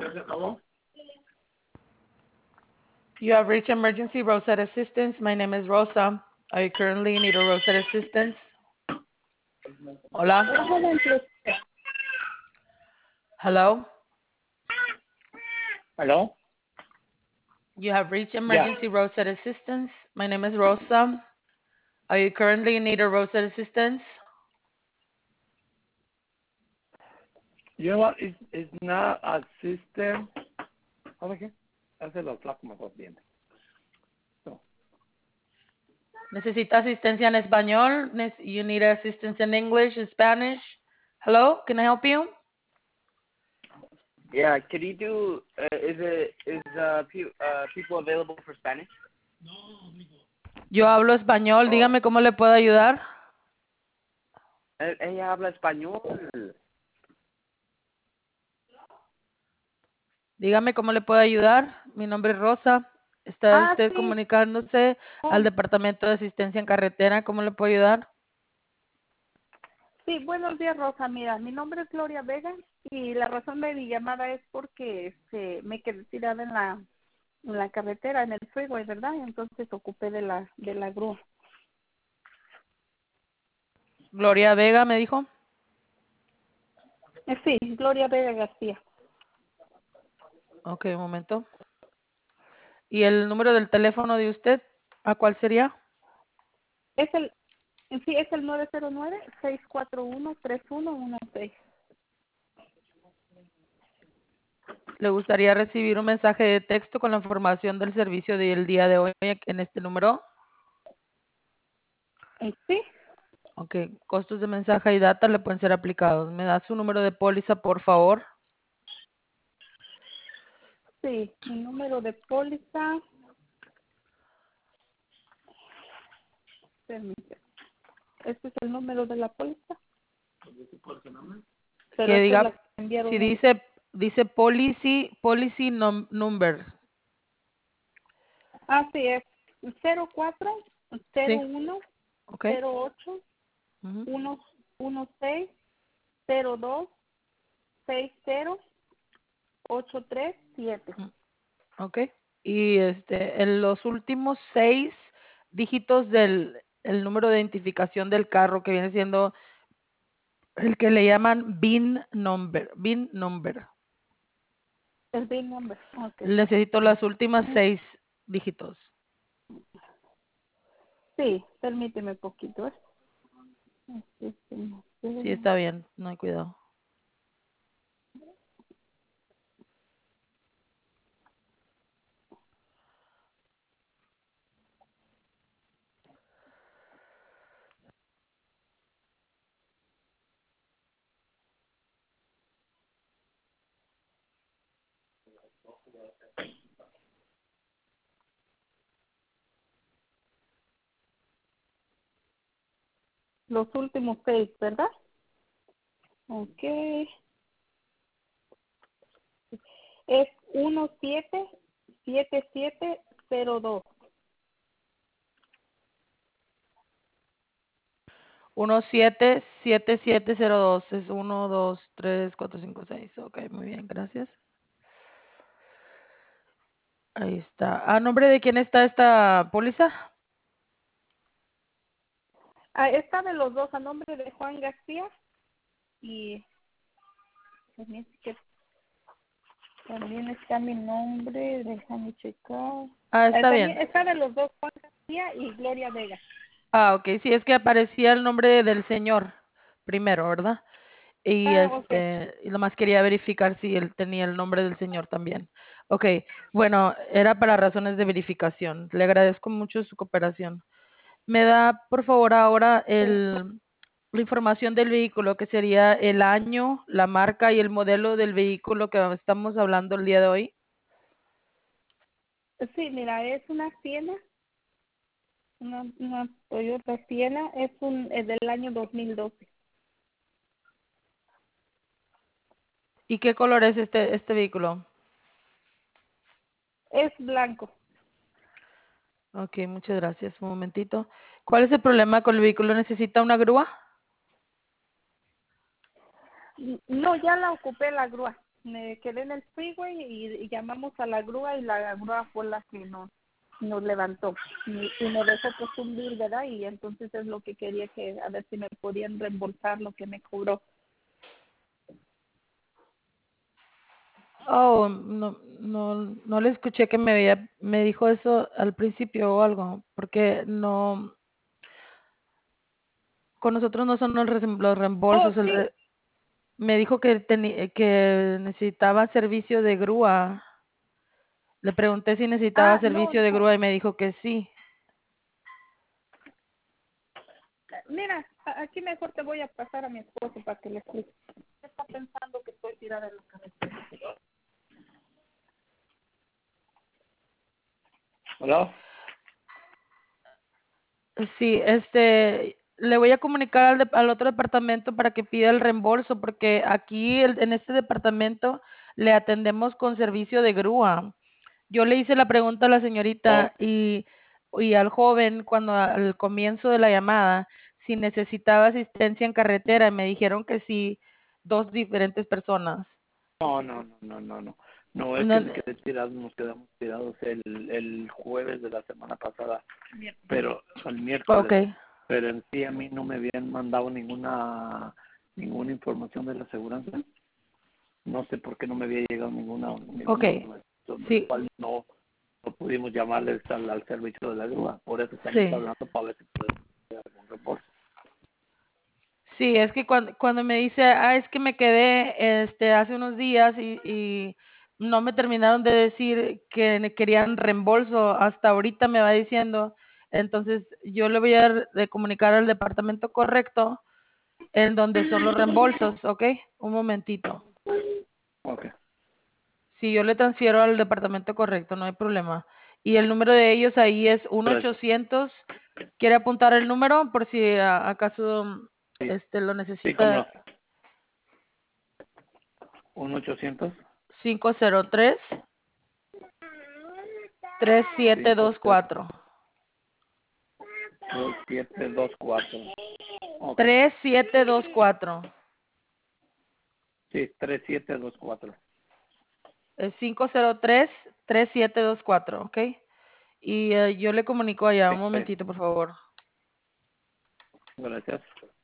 You have reached emergency roadside assistance. My name is Rosa. Are you currently in need of roadside assistance? Hola. Hello. Hello? You have reached emergency roadside assistance. My name is Rosa. Are you currently in need of roadside assistance? You know what? It's not a system. ¿Sabes qué? Hazlo flaco mejor bien. So, ¿Necesita asistencia en español? You need assistance in English, in Spanish? Hello, can I help you? Yeah, could you do? People available for Spanish? Yo hablo español. Dígame cómo le puedo ayudar. Ella habla español. Dígame cómo le puedo ayudar. Mi nombre es Rosa. Está usted Sí. comunicándose al Departamento de Asistencia en Carretera. ¿Cómo le puedo ayudar? Sí, buenos días, Rosa. Mira, mi nombre es Gloria Vega y la razón de mi llamada es porque me quedé tirada en la carretera, en el freeway, ¿verdad? Entonces ocupé de la grúa. Gloria Vega me dijo. Sí, Gloria Vega García. Ok, un momento. ¿Y el número del teléfono de usted? ¿A cuál sería? Es el 909-641-3116. ¿Le gustaría recibir un mensaje de texto con la información del servicio del día de hoy en este número? Sí, Ok, costos de mensaje y data le pueden ser aplicados. ¿Me da su número de póliza, por favor? sí, mi número de póliza. Permíteme. Este es el número de la póliza. Pero Que esta es diga, la que enviaron. si dice policy number. Sí, es 04 Sí, 01 ok. 08 16 02 60 837. Ok. Y en los últimos 6 dígitos del el número de identificación del carro, que viene siendo el que le llaman VIN number. VIN number. El bill number. Okay. Necesito las últimas 6 dígitos. Sí, permíteme poquito. Sí, está bien, no hay cuidado. Los últimos 6, ¿verdad? Okay. Es 177702. 177702 es 1, 2, 3, 4, 5, 6. Ok, muy bien, gracias. Ahí está. ¿A nombre de quién está esta póliza? Está de los dos, a nombre de Juan García y también está mi nombre, déjame checar. Está También bien. está de los dos, Juan García y Gloria Vega. Ok, sí, es que aparecía el nombre del señor primero, ¿verdad? Y Okay. y nomás quería verificar si él tenía el nombre del señor también. Ok, bueno, era para razones de verificación. Le agradezco mucho su cooperación. ¿Me da, por favor, ahora la información del vehículo, que sería el año, la marca y el modelo del vehículo que estamos hablando el día de hoy? Sí, mira, es una Siena, una Toyota Siena, es del año 2012. ¿Y qué color es este vehículo? Es blanco. Ok, muchas gracias. Un momentito. ¿Cuál es el problema con el vehículo? ¿Necesita una grúa? No, ya la ocupé la grúa. me quedé en el freeway y llamamos a la grúa y la grúa fue la que nos levantó y me dejó pues un bill, ¿verdad? Y entonces es lo que quería, que a ver si me podían reembolsar lo que me cobró. Oh, no le escuché que me dijo eso al principio o algo, porque no, con nosotros no son los Oh, reembolsos, sí. me dijo que necesitaba servicio de grúa. Le pregunté si necesitaba No, servicio de grúa y me dijo que sí. mira, aquí mejor te voy a pasar a mi esposo para que le explique. Está pensando que estoy tirada en la cabeza. ¿Hola? Sí, le voy a comunicar al otro departamento para que pida el reembolso, porque aquí en este departamento le atendemos con servicio de grúa. Yo le hice la pregunta a la Oh, señorita y al joven cuando al comienzo de la llamada si necesitaba asistencia en carretera y me dijeron que sí, dos diferentes personas. no. No, es que No, me quedé tirado, nos quedamos tirados el jueves de la semana pasada, pero el ok, miércoles. Pero en sí a mí no me habían mandado ninguna información de la aseguranza. No sé por qué no me había llegado ok, ninguna información, de sí, cual no pudimos llamarles al servicio de la grúa. Por eso estamos sí. hablando para ver si podemos hacer algún reporte. Sí, es que cuando me dice, es que me quedé hace unos días y no me terminaron de decir que querían reembolso, hasta ahorita me va diciendo, entonces yo le voy a de comunicar al departamento correcto en donde son los reembolsos, ¿ok? Un momentito. Ok, Si yo le transfiero al departamento correcto, no hay problema. Y el número de ellos ahí es gracias. 1-800. ¿Quiere apuntar el número por si acaso Sí, lo sí, cómo necesita? no. 1-800 503 3724 50724. Ok, 3724 sí, 3724. 503-3724, ¿ok? Y yo le comunico allá, Sí, un está bien. momentito, por favor. Gracias.